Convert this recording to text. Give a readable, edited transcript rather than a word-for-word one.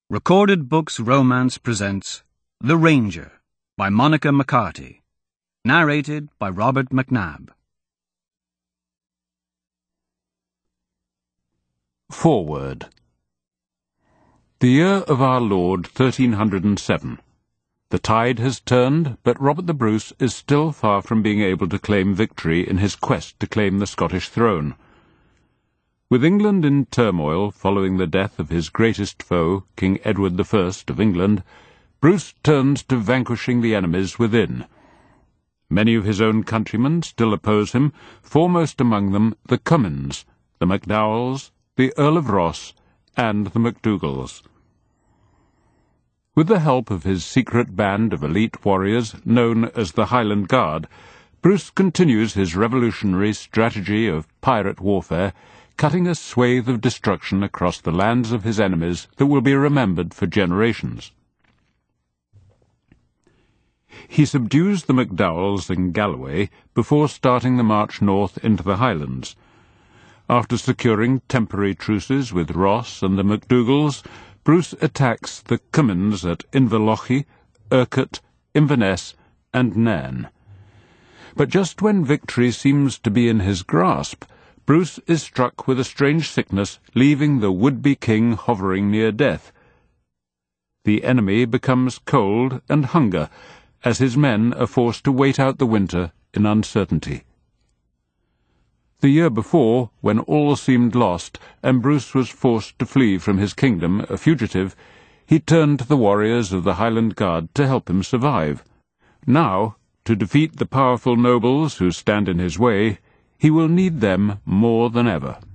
Recorded Books Romance presents The Ranger by Monica McCarty. Narrated by Robert McNabb. Foreword. The year of our Lord 1307. The tide has turned, but Robert the Bruce is still far from being able to claim victory in his quest to claim the Scottish throne. With England in turmoil following the death of his greatest foe, King Edward I of England, Bruce turns to vanquishing the enemies within. Many of his own countrymen still oppose him, foremost among them the Cummins, the MacDowells, the Earl of Ross, and the MacDougals. With the help of his secret band of elite warriors, known as the Highland Guard, Bruce continues his revolutionary strategy of pirate warfare, cutting a swathe of destruction across the lands of his enemies that will be remembered for generations. He subdues the MacDowells in Galloway before starting the march north into the Highlands. After securing temporary truces with Ross and the MacDougals, Bruce attacks the Cummins at Inverlochy, Urquhart, Inverness, and Nairn. But just when victory seems to be in his grasp, Bruce is struck with a strange sickness, leaving the would-be king hovering near death. The enemy becomes cold and hunger, as his men are forced to wait out the winter in uncertainty. The year before, when all seemed lost, and Bruce was forced to flee from his kingdom, a fugitive, he turned to the warriors of the Highland Guard to help him survive. Now, to defeat the powerful nobles who stand in his way, he will need them more than ever.